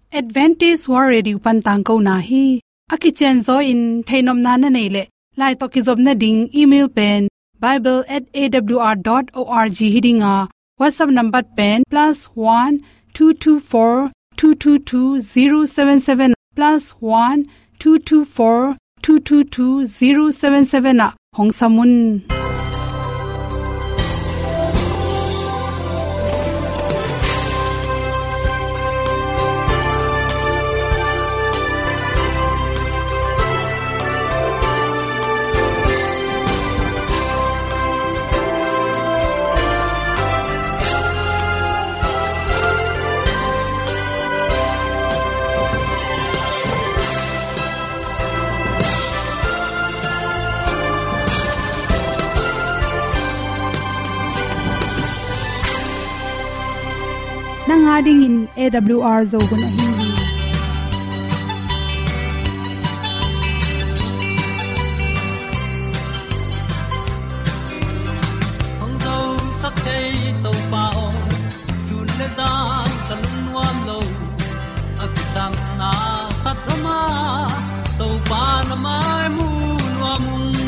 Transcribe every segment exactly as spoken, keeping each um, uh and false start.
Advantage World Radio Pantang ko na hi akichen zo in thainom na na nei le lai to ki job na ding email pen bible at a w r dot org hidinga WhatsApp number pen plus one two two four two two two zero seven seven plus one two two four two two two zero seven seven na hong samun nanga ding in A W R zo gun a hi hong zo sak chei to pa o sun le za ta lun nuam lo a ki sam na khat o ma to pa na mai mu nuam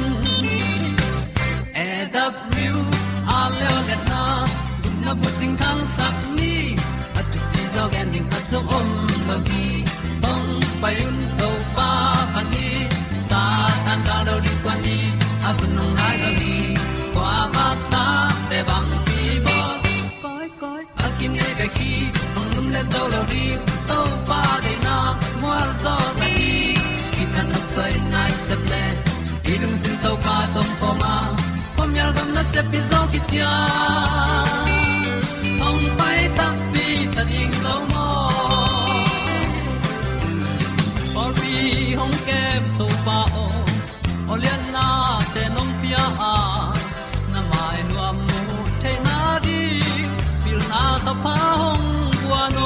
A W R le le na na bu ting khang sak ni dog ending at the om logi bong payun to pa pani sa tan da do di kwan ni apun nong nai do ni kwa ba ta te bang ki bo koi koi akim nei be ki ong lum le zo lo di to pa de na mo zo ta ni ki tan nok sai nai se ple ilung sin to pa tom ko ma pom yal gam na se pi zo ki tia ong pai ta pi ta ding lo mo or bi hong kem to pa o olian na te nong pia a na mai nu am mu the na di pil na ta pa hong bua no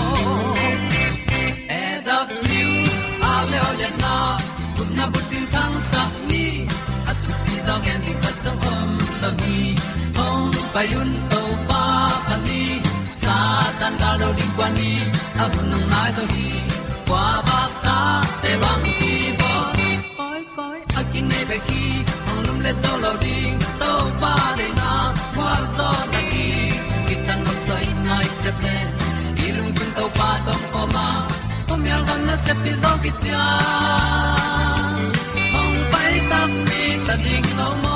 e da piu a le olian na kun na bu tin thang sak ni at tu pi da gen di khat song om lo ni hong payun to pa pa ni sa tan da lo ding kwan ni a bu nang mai so hi kwa ba ta te bang ki bo koi koi a kin nei be ki ong lum le zo lo ding to pa de na kwa zo na ki ki tan nok sai nai se ple i lung sun to pa tom ko ma pom yal gam na se pi zo ki tia hong pai ta mi ta ding lo mo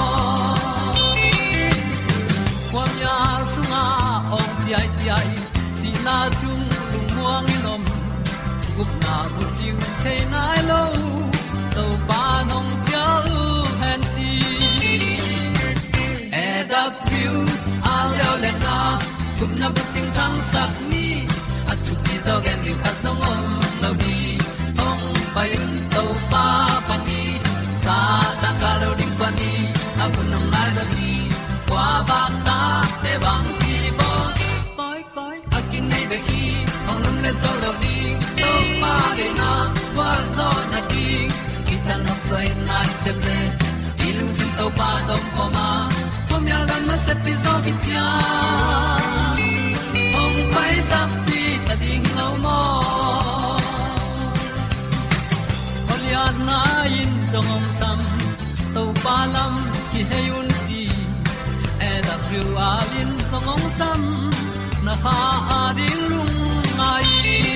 kwam ya sunga ong ti ai ti ai si na chung lung muang ni nom gup na bu ting the nai lo to pa nong pia u han ti e da piu a leo le na gup na bu ting thang sak ni at tu pi zo gen ni khat song om lo di ong pai un to pa pa ni sa ta ka lo ding pa ni a kun nong lai za ni kwa ba ta te bang ki bo koi koi a kin nei be ki ong lum le zo lo di to pa de na kwa zo na ki ki ta nok sai nai se ple i lung sin to pa tom ko ma pom yal gam na se pi zo ki tia ong pai ta pi ta ding lo mo olian na in zong om sam to pa lam ki he un ti e da pru a in zong om sam na ha a ding lung mai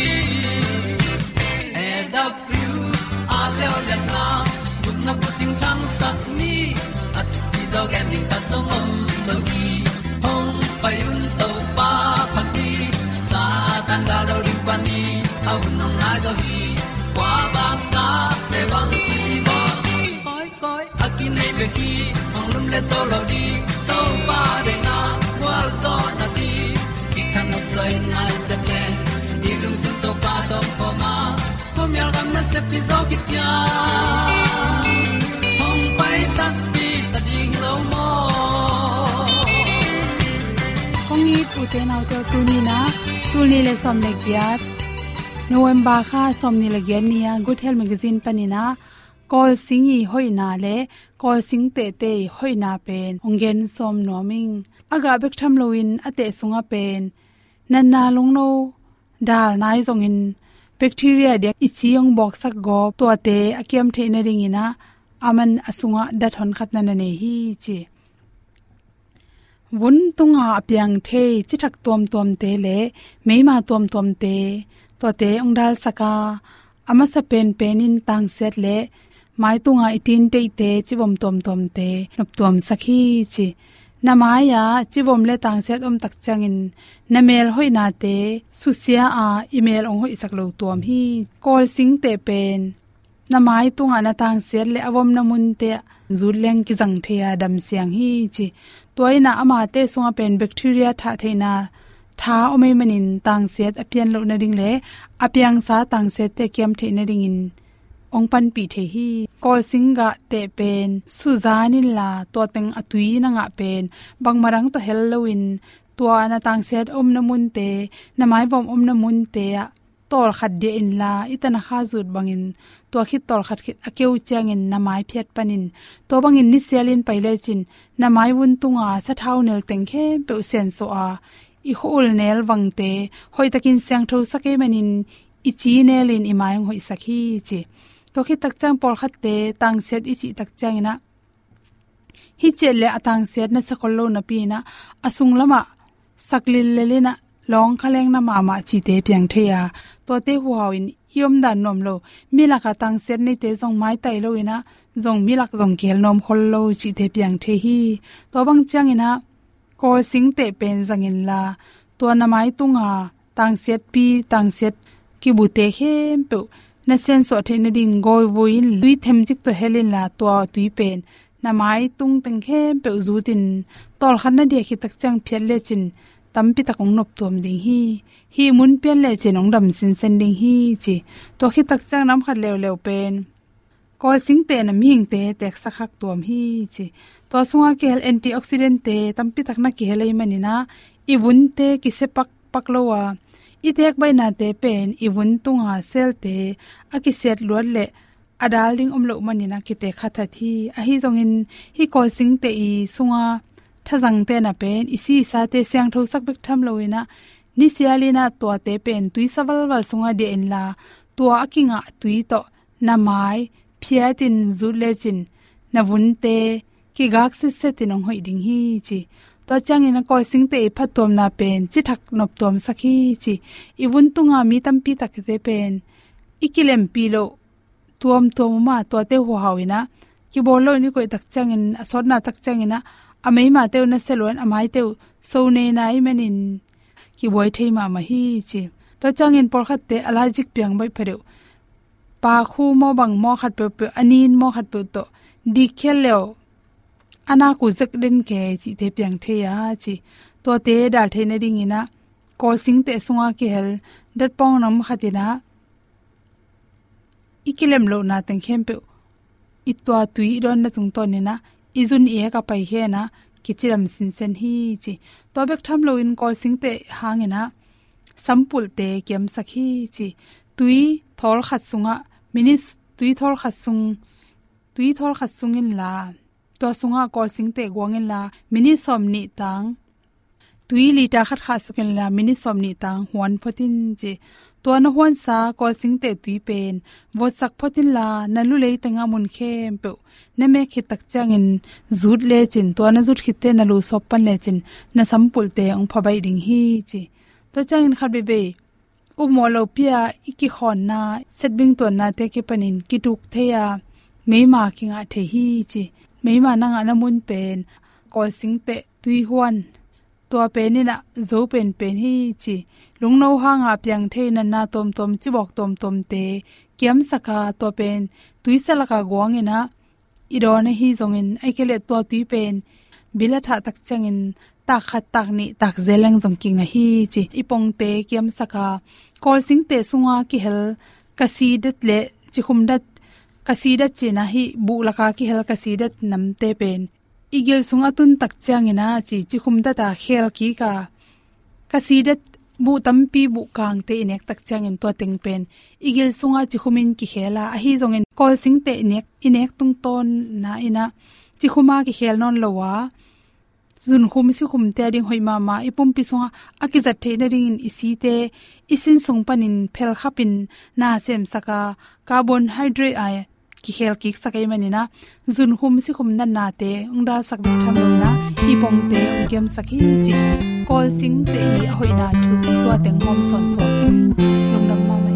e da pru a le le na kun na bu ting tang sak ni at ti zo gen ding ta zong om lo gi hong pai un to pa pa ti sa tan da do ri pa ni au nong lai zo hi kwa ba ta pe bang ki bo koi koi a ki nei be ki ong lum le to lo di to pa de na wa zo na ti ki kan nok sai nai se ple ni lung sun to pa to po ma pom yal gam na se pi zo ki tia hong pai ta pi ta ding lo mo kong i pu te nau to tu ni na tu ni le som le gyat November kha som ni le gyan nia Good Health Magazine panina kol singi hoina le kol sing te te hoina pen ongen som noming aga bek tham loin ate sunga pen nan na long no dal nai zong in bacteria de ichiong box sak go to te akem the na ring ina aman asunga dathon khatna na ne hi chi vun tunga apyang the chi thak tom tom te le meima tom tom te to te ongdal saka ama sa pen penin tang set le mai tunga itin te te chivom tom tom te nop tom sakhi chi namaya chivom le tang set om tak changin namel hoina te susia a email ong hoi saklo tom hi call sing te pen namai tunga na tang set le avom namun te zuleng ki jang thea dam siang hi chi toina ama te sunga pen bacteria tha theina tha ome manin tang set apian lo na ring le apyang sa tang set te kem the na ring in ong pan pi the hi ko singa te pen suzanin la to teng atui na nga pen bangmarang to halloween to ana tang set om na mun te na mai bom om na mun te tol khat de in la itana kha zut bangin to khit tol khat khit akeu changin na mai phiat panin to bangin ni selin paile chin na mai wun tunga sa thau nel teng khe pe sen so a i hol nel wangte hoi takin sang tho sake manin ichi nelin imayong hoi sakhi chi to khi tak chang por khat te tang set ichi tak chang ina hi chele atang set na sakollo na pi na asung lama saklil lelina long khaleng na mama chi te pyang theya to te huawin yom dan nom lo milaka tang set nei te jong mai tai lo ina jong milak jong kel nom khol lo chi te pyang the hi to bang chang ina ko sing te pen jangin la to na mai tunga tang set pi tang set ki bu te khem pe na sen so the na ding goi voin lui them jik to helin la to tui pen na mai tung teng khem pe zu tin tol khan na de khi tak chang phel le chin tampi takong nop tom ding hi hi mun pen le chenong dam sin sen ding hi chi to khi tak chang nam khat lew lew pen ko sing te na ming te tek sakhak tom hi chi to sunga kel antioxidant te tampi tak na ki helai manina iwun te ki se pak pak lowa itek bai na te pen iwun tunga sel te aki set luat le adal ding omlo manina ki te khatha thi a hi zongin hi ko sing te i sunga thajang te na pen isi sa te siang tho sak bek tham loina ni sialina to te pen tui sawal wal sunga de en la to akinga tui to na mai phiatin zulechin na vunte ki gak se se tinong hoi ding hi chi to changina ko sing te phatom na pen chi thak nop tom sakhi chi iwun tunga mi tampi tak te pen ikilem pilo tuam tom ma to te ho hawina ki bolo ni koi tak changin asod na tak changina amei ma teu na selon amai teu so ne nai manin ki boy thei ma ma hi chi to changin por khat te allergic piang bai phareu pa khu mo bang mo khat pe pe anin mo khat pe to di khelleo ana ku zak den ke chi te piang the ya chi to te dal the na ding ina ko sing te sunga ki hel dat pong nam khatina ikilem lo na teng khem pe itwa tui ron na tung ton ni na izun e ka pai he na kichiram sin sen hi chi to bek tham lo in ko sing te hangena sampul te kem sakhi chi tui thol khat sunga minis tui thol khat sung tui thol khat sung in la to sunga ko sing te gwang in la mini somni tang tui lita khat kha suken la mini somni tang huan photin chi to na huan sa ko sing te tui pen wo sak photin la nalu lei tanga mun khem pe na me khi tak changin zut le chin to na zut khite na lu sop pan le chin na sampul te ong phabai ding hi chi to changin khat be be u molo pia iki khon na setbing to na te ke panin ki tuk theya meima kinga the hi chi meima na nga na mun pen ko sing te tui huan to penina zo pen pen hi chi lungno hanga pyang theina na tom tom chibok tom tom te kiam saka to pen tuisalaka gwangena idona hi zongin aikele to tui pen bilatha tak changin ta khat tak ni tak zeleng jong kinga hi chi ipong te kiam saka kol sing te sunga ki hel kasidat le chikhumdat kasidat china hi bu laka ki hel kasidat namte pen igel sunga tun tak changina chi chikhumda ta khel ki ka kasidat bu tampi bu kang te inek tak changin to teng pen igel sunga chikhumin ki khela a hi zongin kol sing te inek inek tung ton na ina chikhuma ki khel non lowa zun khum si khum te ding hoima ma ipum pi songa akizat the na ring in isi te isin sung panin phel khapin na sem saka carbon hydrate ai ki hel ki sakai manina zun khum si khum nan na te ungda sak bi tham na ipong te ungkem sakhi chi kol sing te hi hoina thu to teng hom son son lungdam ma mai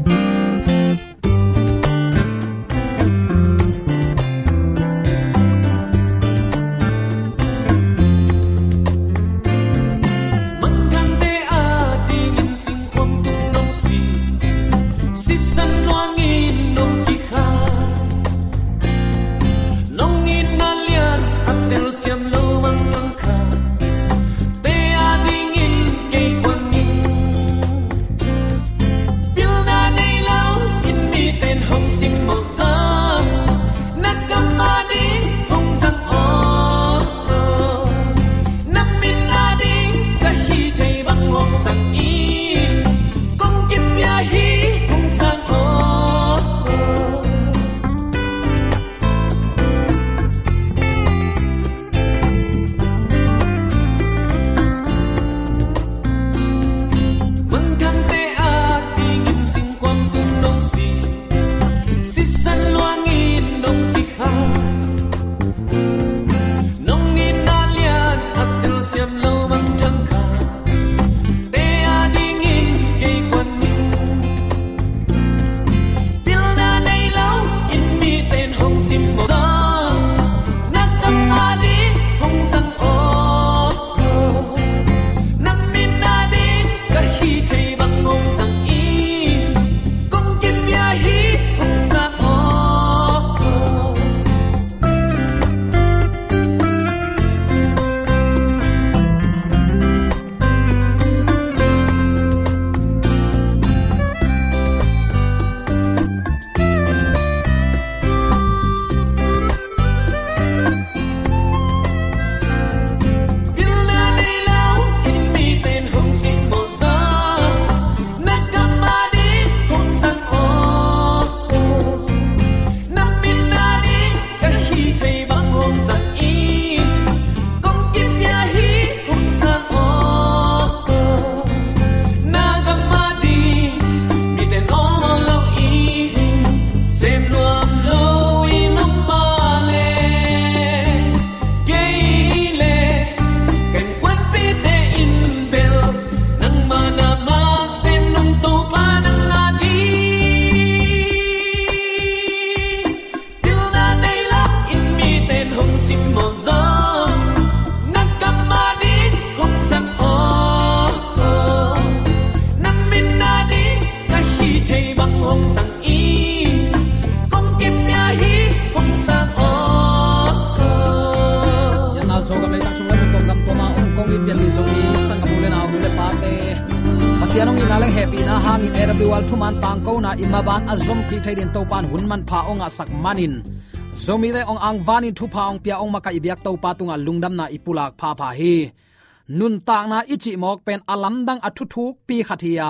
sianong inalang happy na hangin erawal thuman tangko na imaban azom ki thaidin topan hunman pha onga sak manin zomi le ong ang vanin thu pha ong pia ong maka ibyak to patunga lungdam na ipulak pha pha hi nun tak na ichi mok pen alamdang athuthuk pi khathia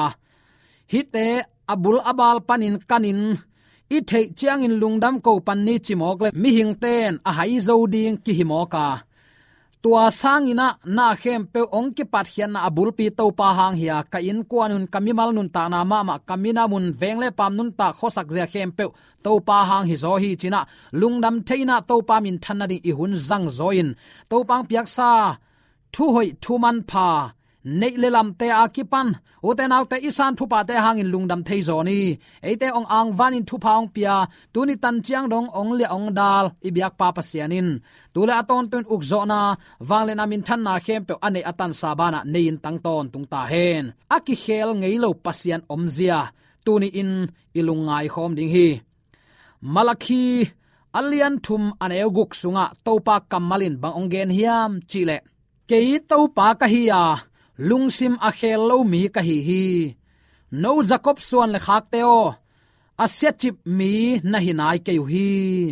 hite abul abal panin kanin i thei chiang in lungdam ko pan ni chimok le mi hing ten a hai zo ding ki himoka tua sangina na khem pe ong ki pat hian na abul pi to pa hang hia ka in kwanun kamimal nun ta na ma ma kamina mun vengle pam nun ta khosak je khem pe to pa hang hi zo hi china lungdam theina to pa min thanna ding i hun zang zoin to pang piak sa thu hoi thu man pha nei le lam te akipan uten autte isan thu pa te hangin lungdam thei zoni eite ong ang vanin thu paung pia tuni tan chiang dong ong le ong dal ibyak pa pasianin tule aton tun ukzona wangle namin than na khem pe ane atan sabana nein tangton tungta hen aki khel ngeilo pasian omzia tuni in ilungai khom ding hi malakhi alian thum aneuguk sunga topa kamalin bang ongen hiam chile kei topa ka hiya lungsim a khel lo mi ka hi hi no jacob suan le khak teo asia chip mi na hinai ke hi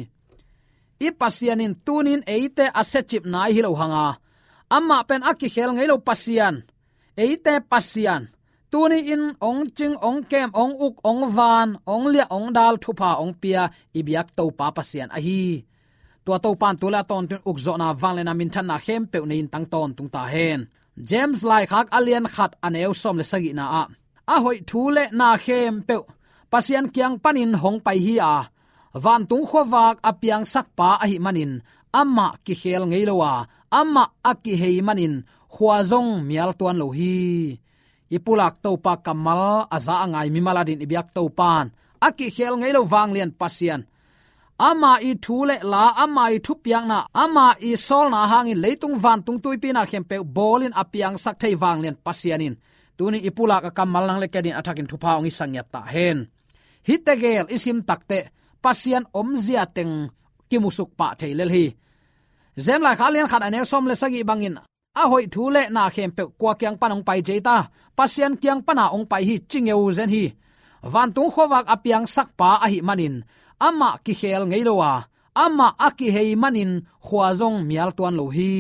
i pasianin tunin eite asia chip nai hi lo hanga amma pen aki khel ngei lo pasian eite pasian tuni in ong ching ong kem ong uk ong van ong lia ong dal thupa ong pia ibyak to pa pasian a hi tua to pan tula ton tun ukzo na wangle na min than na khem pe nein tang ton tung ta hen James lai khak alien khat aneu som le sagi na a a hoi thu le na khem pe pasian kyang panin hong pai hi a van tung khowak apiang sakpa a hi manin amma ki khel ngeilowa amma aki hei manin khuazong mial tuan lo hi ipulak to pa kamal aza angai mi maladin ibyak to pan aki khel ngei lo wang lian pasian ama i thule la ama i thu piang na ama i sol na hangin leitung van tung tuipi na khempe bolin apiang sak thei wang lian pasianin tuni ipulak kamal nang lekedin athakin thu paung i sangyat ta hen hitegel isim takte pasian omzia teng kimusuk pa theilel hi zem la khalian khat ane som le sagi bangin a hoi thule na khempe kwa kyang panong pai jeita pasian kyang pana ong pai hi chingeu zen hi van tung khowak apiang sakpa a hi manin ama ki khel ngeilowa ama aki hei manin khwazong mial tuan lo hi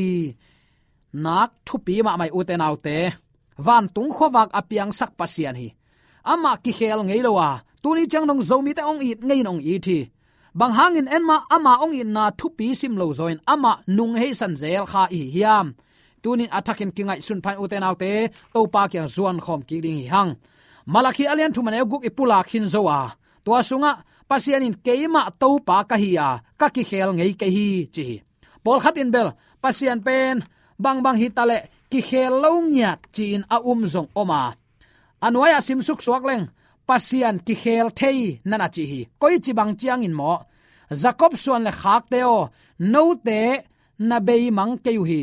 nak thupi ma mai uten autte van tung khowak apiang sak pasian hi ama ki khel ngeilowa tuni changnong zomi te ong it ngei nong i thi bang hangin enma ama ong in na thupi sim lo zoin ama nung hei san zel kha i hiam tunin attacking kingai sun phan uten autte to pa kyang zuan khom ki ding hi hang malaki alian thumane guk ipula khin zowa tua sunga pasianin keima to pa ka hiya ka ki khel ngei ke hi chi pol khatin bel pasian pen bang bang hi tale ki khel lo nyat chin a um zong oma anwaya sim suk suak leng pasian ki khel thei nana chi hi koi chi bang chiang in mo jacob suan le khak teo no te na bei mang ke yu hi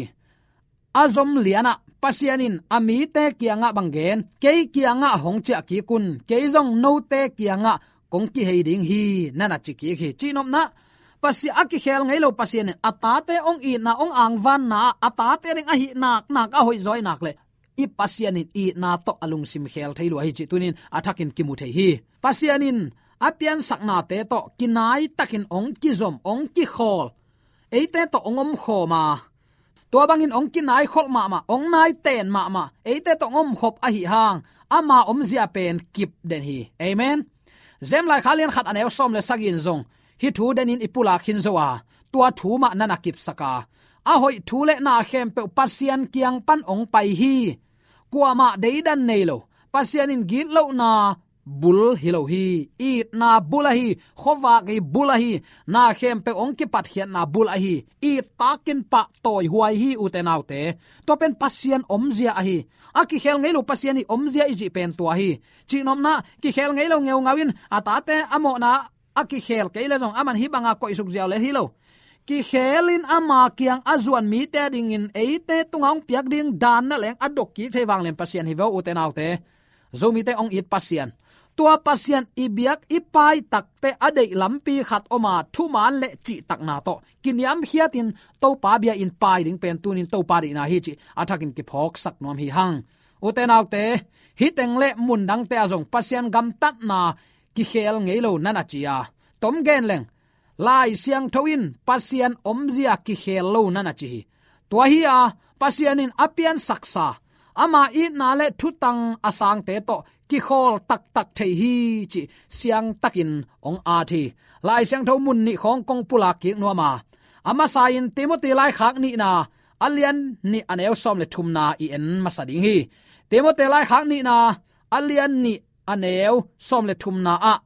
azom liana pasianin ami te kianga bangen ke kianga hongcha ki kun ke jong no te kianga kong ki heiding hi nana chi ki hi chinom na pasi aki khel ngei lo pasian atate ong i na ong ang van na atate ring a hi nak nak a hoi zoi nak le i pasianin i na to alung sim khel theilu hi chi tunin athakin kimu thei hi pasianin apian sakna te to kinai takin ong ki zom ong ki khol eite to ongom khoma tua bangin ong ki nai khol ma ma ong nai ten ma ma eite to ngom khop a hi hang ama om zia pen kip den hi amen zem lai khalian khat anew som le sagin zong hi thu denin ipula khin zowa tua thu ma nana kip saka a hoi thu le na khem pe pasian kiang pan ong pai hi kuama deidan neilo pasianin git lo na bul hilo hi it na bulahi khowa ge bulahi na khem pe ong ki pat hian na bulahi i takin pa toy huai hi utenaute to pen pasian omzia a hi a ki khel ngei lo pasian ni omzia iji pen to hi chinom na ki khel ngei lo ngeu ngawin atate amo na a ki khel ke le jong aman hi banga ko isuk jiao le hi lo ki khelin ama kiang azuan mi te ding in eite tungong piak ding dan na leng adok ki thewang len pasian hi vo utenaute zomi te ong it pasian tua pasian ibiak ipai takte adei lampi khat oma thuman le chi takna to kiniam hiatin to pa bia in pai ding pen tunin to pa ri na hi chi athakin ki phok sak nom hi hang uten autte hi teng le mun dang te azong pasian gam tat na ki khel ngeilo nana chia tom gen leng lai siang thoin pasian omzia ki khel lo nana chi tua hi a pasianin apian saksa ama i na le thutang asang te to ki khol tak tak thei hi chi siang takin ong a thi lai siang tho mun ni khong kong pula ki no ma ama sain timothy lai khak ni na alian ni aneu som le thum na i en masading hi timothy lai khak ni na alian ni aneu som le thum na a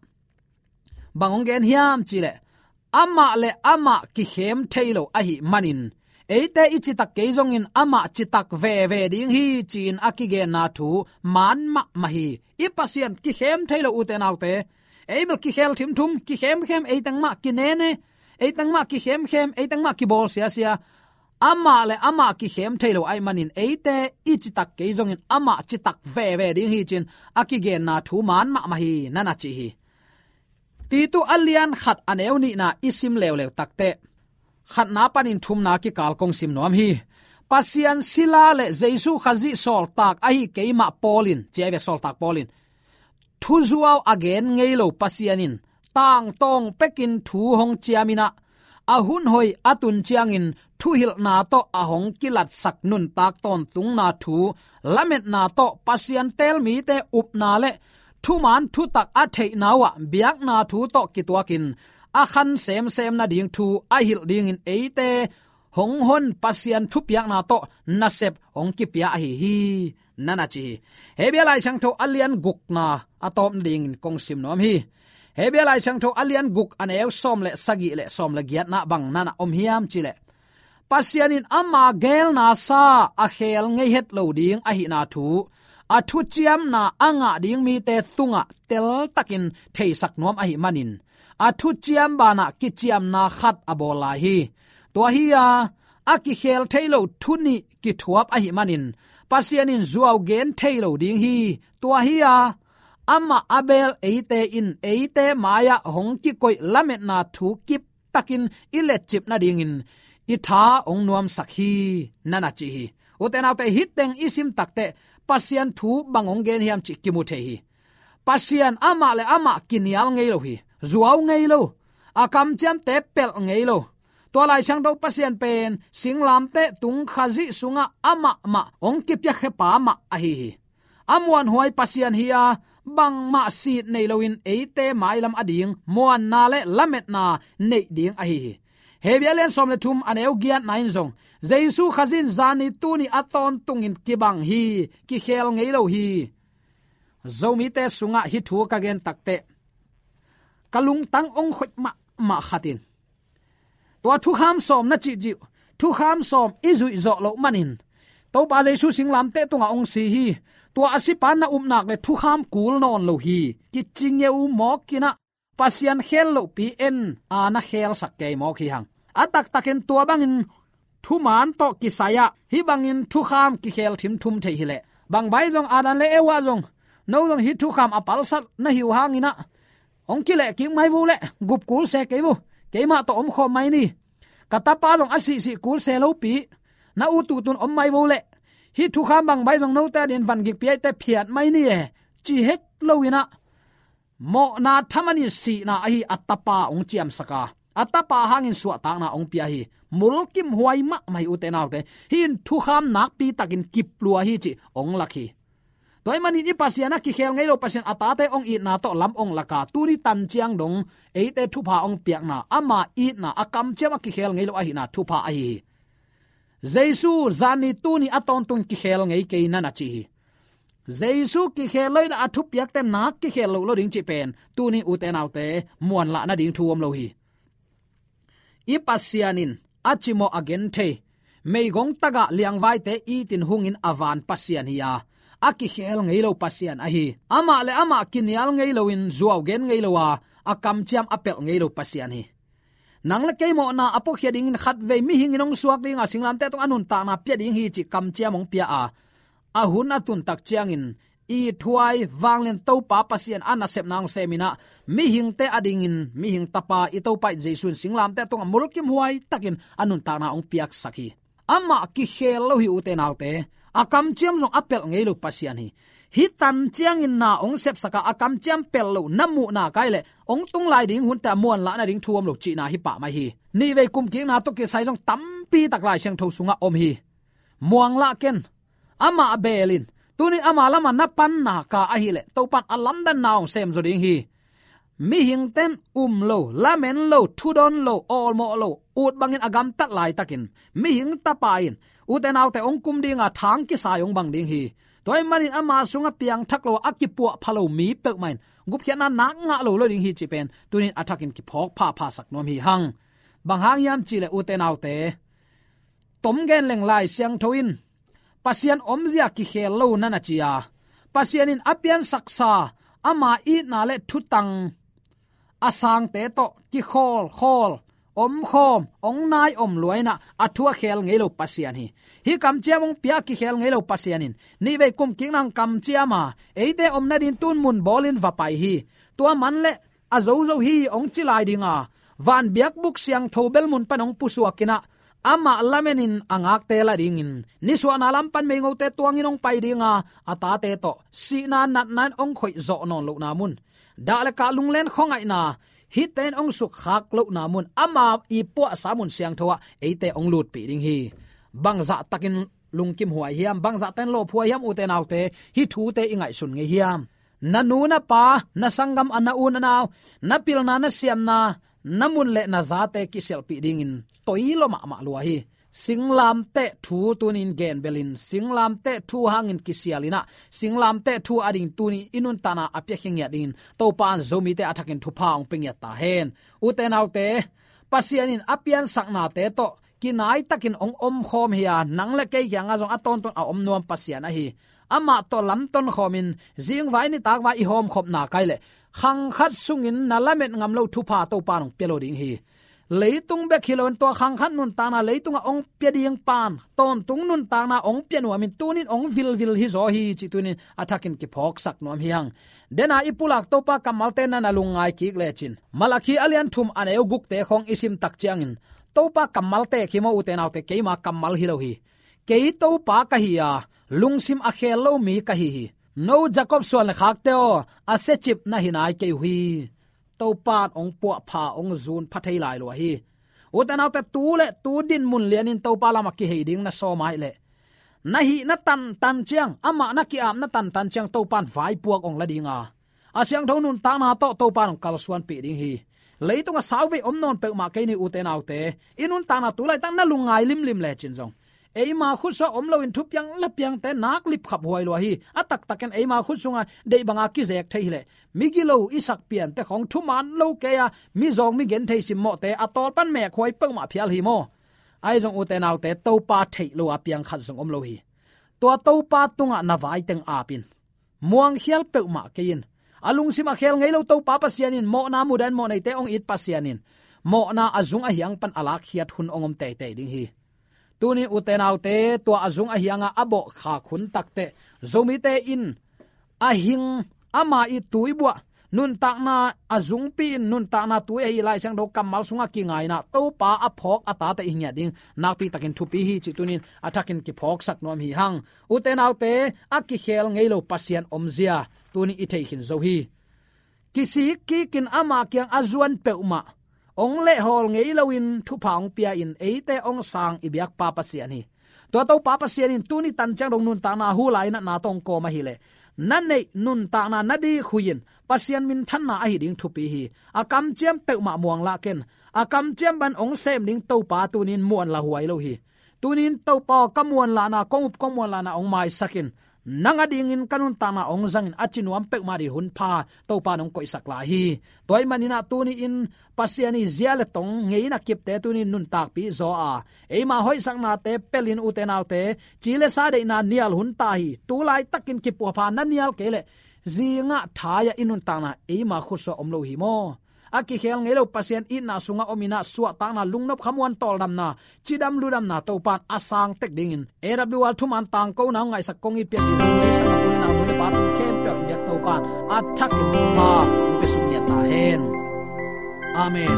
bangong gen hiam chi le ama le ama ki khem thailo a hi manin eite ichitak keizong in ama chitak ve ve ding hi chin akige na thu man ma mahi ipasian ki khem thailo uten autte eibel ki khel thim thum ki khem khem eitang ma ki ne ne eitang ma ki khem khem eitang ma ki bol sia sia ama le ama ki khem thailo ai manin eite ichitak keizong in ama chitak ve ve ding hi chin akige na thu man ma mahi nana chi hi ti tu alian khat aneu ni na isim lew lew takte khat na panin thum na ki kal kong sim nom hi pasian sila le jesu khazi sol tak ai keima polin cheve sol tak polin thu zuaw again ngeilo pasianin tang tong pekin thu hong chiamina ahun hoi atun chiangin thu hil na to ahong kilat sak nun tak ton tung na thu lamet na to pasian tel mi te up na le thu man thu tak a thei nawa biak na thu to kitwakin a khan sem sem na ding thu a hil ding in eite hong hon pasian thu piak na to na sep ong ki pia hi hi nana chi hebia lai sang tho alian guk na atom ding in kong sim nom hi hebia lai sang tho alian guk an ew som le sagi le som le giat na bang nana om hiam chi le pasianin ama gel na sa a khel ngei het lo ding a hi na thu a thu chiam na anga ding mi te tunga tel takin thei sak nom a hi manin a thu chiam bana ki chiam na khat abola hi to hi a a ki khel thailo thuni ki thuap a hi manin pasianin zuaw gen thailo ding hi to hi a ama abel eite in eite maya hong ki koi lamet na thu kip takin ilet chip na ding in i tha ong nuam sakhi nana chi hi uten autte hiteng isim takte pasian thu bangong gen hiam chi kimu the hi pasian ama le ama kinial ngei lo hi zuaw ngei lo akam cham te pel ngei lo to lai sang do pasian pen singlam te tung khazi sunga ama ma ong ki pya khe pa ma a hi hi amwan huai pasian hi a bang ma si nei loin eite mailam ading muan na le lamet na nei ding a hi hi hebialen som le thum aneu giat nain zong jesu khazin zani tuni aton tungin kibang hi ki khel ngei lo hi zomi te sunga hi thu ka gen takte kalung tang ong khot ma ma khatin to thu kham som na chi ji thu kham som izui zo lo manin to pa jesu singlam te tunga ong si hi to asipan na umnak le thu kham kul non lo hi ki chingeu mok kina pasian khel lo pi en ana khel sak ke mok hi hang atak taken tua bangin thu man to kisaya hi bangin thu kham ki khel thim thum thei hile bang bai jong adan le ewa jong no jong hi thu kham apal sat na hiu hangina ong ki le ki mai vu le gup kul se ke bu ke ma to om kho mai ni kata pa jong asi si kul se lo pi na u tu tun om mai vu le hi thu kham bang bai jong no ta din van gik pi te phiat mai ni e chi het lo ina mo na thamani si na hi atapa ong chiam saka atapa hangin suwa ta na ong pia hi mulkim huai ma mai utenaute hin thu kham nak pi takin kiplua hi chi ong lakhi toy mani ni pasiana ki khel ngei lo pasien atate ong i na to lam ong laka turi tan chiang dong eite thu pha ong piak na ama i na akam chema ki khel ngei lo a hi na thu pha a hi jesu zani tuni aton tung ki khel ngei ke na na chi jesu ki khel loi na athu piak te nak ki khel lo lo ding chi pen tuni utenaute muan la na ding thuom lo hi ipasianin achimo again the meigong taga liang vai te i tin hungin avan pasian hiya aki khel ngei lo pasian a hi ama le ama kinial ngei lo in zuaw gen ngei lo wa akam chiam apel ngei lo pasian hi nang le keimo na apo kheding in khat ve mi hing inong suak ding a singlam te tong anun ta na pia ding hi chi kam chiam ong pia a a hun atun tak chiang in i thuai wanglen to pa pasian ana sep nang semina mi hing te ading in mi hing tapa i to pa jesun singlam te tong mulkim huai takin anun ta na ong piak sakhi ama ki khel lo hi uten autte akam chiam jong apel ngei lo pasian hi hi tan chiang in na ong sep saka akam chiam pel lo namu na kai le ong tung lai ding hun ta muan la na ding thuam lo chi na hi pa mai hi ni ve kum ki na to ke sai jong tampi tak lai siang tho sunga om hi muang la ken ama belin tuni ama lama na pan na ka a hi le to pan alam dan naung sem zo ding hi mi hing ten um lo lamen lo thudon lo all mo lo ut bangin agam tat lai takin mi hing tapain uten autte ong kum dinga thang ki sayong bang ding hi toy manin ama sunga piang thaklo akipu phalo mi pe main gup khiana nak nga lo lo ding hi chi pen tunin athakin ki phok pha pha sak nom hi hang bang hang yam chi le uten autte tom gen leng lai siang thoin pasian omzia ki khel lo nana chia pasianin apian saksa ama i na le thutang asang te to ki khol khol om khom ong nai om loina athua khel ngelo pasian hi hi kam chiamong pia ki khel ngelo pasianin ni ve kum kingnang kam chiama eite om na din tun mun bolin va pai hi tua man le azo zo hi ong chilai dinga van biak buk siang thobel mun panong pusuakina ama lamenin angak te la dingin niswa na lampan me ngote tuanginong pai dinga ata te to si na nat nan ong khoi zo non lo na mun da le ka lunglen khongai na hiten ong suk khak lo na mun ama i po samun siang thowa eite ong lut pi ding hi bangza takin lungkim huai hiam bangza ten lo phuai hiam uten autte hi thu te ingai sun nge hiam nanu na pa na sangam ana un naw na pil na na siam na namun le na za te ki sel pi ding in toilo ma ma lua hi singlam te thu tunin gen belin singlam te thu hangin kisialina singlam te thu ading tuni inun tana apya khingya din to pan zomi te athakin thu paung pingya ta hen uten autte pasianin apian sakna te to kinai takin ong om khom hiya nangle ke yang azong aton ton a om nuam pasian a hi ama to lam ton khomin jing vai ni tak wa i hom khop na kaile khang khat sungin nalamet ngamlo thu pa to panong pelo ding hi leitung be khilon to khang khat nun ta na leitung ong pya ding pan ton tung nun ta na ong pya nu amin tunin ong vil vil hi zo hi chi tunin athakin ki phok sak nom hiang dena ipulak to pa kamal te na nalungai ki le chin malaki alian thum aneu guk te khong isim tak chiangin to pa kamal te khimo uten autte keima kamal hi lo hi ke to pa ka hi ya lungsim a khel lo mi ka hi hi no jacob suan le khak te o ase chip na hinai ke hui to pat ong pu pha ong zun phathei lai lo hi uten autte tu le tu din mun lian in to pa lama ki heiding na so mai le na hi na tan tan chiang ama na ki am na tan tan chiang to pan vai puak ong la dinga asyang thonun ta na to to pan kal suan pi ding hi leitunga sauve omnon pe ma ke ni uten autte inun ta na tu lai tang na lungai lim lim le chin jong eima khusa omlo in thupyang lapyang te nak lip khap huai lo hi atak taken eima khusunga de banga ki zek theile migilo isak pian te khong thuman lo ke ya mi zong mi gen thei sim mo te atol pan me khoi pe ma phial hi mo ai jong uten autte to pa thei lo apyang khat jong omlo hi to to pa tunga na vai teng apin muang hial pe ma kein alung sima khel ngei lo to pa pasianin mo na mudan mo nei te ong it pasianin mo na azung a hiang pan alak hiat hun ongom te te ding hi tuni uten autte to azung a hianga abo kha khun takte zomi te in a hing ama i tuibwa nun tak na azung pin nun tak na tu ei lai sang do kamal sunga ki ngai na to pa a phok ata ta ingya ding nak pi takin thu pi hi chi tunin athakin ki phok sak nom hi hang uten autte a ki khel ngei lo pasian omzia tuni i thei hin zo hi kisi ki kin ama kyang azuan peuma ong le hol ngei loin thu paung pia in eite ong sang ibyak pa pasian hi to to pa pasian in tuni tan chang dong nun ta na hu lai na na tong ko ma hi le nan nei nun ta na nadi khuin pasian min than na a hi ding thu pi hi akam chem pe ma muang la ken akam chem ban ong sem ding to pa tunin muan la huai lo hi tunin to pa kamuan la na kong up kong muan la na ong mai sakin nanga ding in kanun ta na ong zang achinuam pe ma ri hun pha to pa nong koi sakla hi toy manina tuni in pasiani ziale tong ngei na kip te tunin nun tak pi zo a eima hoi sang na te pelin utenau te chile sa de na nial hun ta hi tu lai takin ki pu pha na nial kele zinga thaya inun ta na eima khuso omlo hi mo aki khel ngelo pasien in na sunga omina suwa ta na lungnop khamwan tol dam na chidam ludam na to pan asang tek dingin awl thuman tang ko na ngai sak kongi pe di sa ko na mu le pa khem pe yak to pan athak in ma pe sum ya ta hen amen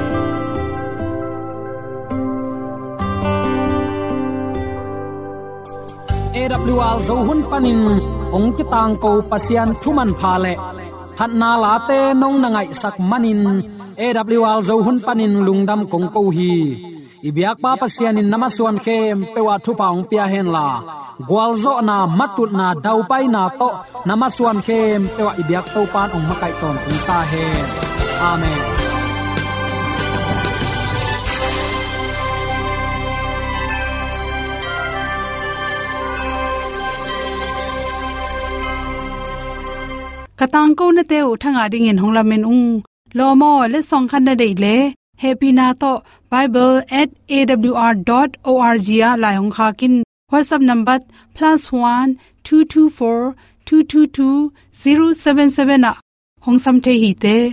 awl zo hun panin ong ki tang ko pasian thuman pha le khat na la te nong na ngai sak manin awl zo hun panin lungdam kong ko hi ibyak pa pasianin namaswan khem pewa thu paung pia hen la gwalzo na matut na dau pai na to namaswan khem pewa ibyak to pan ong makai ton ta hen amen katang ko na te u thanga ding in honglamen ung lomo le song khan na dei le happy na to bible at a w r dot org ya la hong kha kin whatsapp number plus one two two four two two two zero seven seven a hong sam the hi te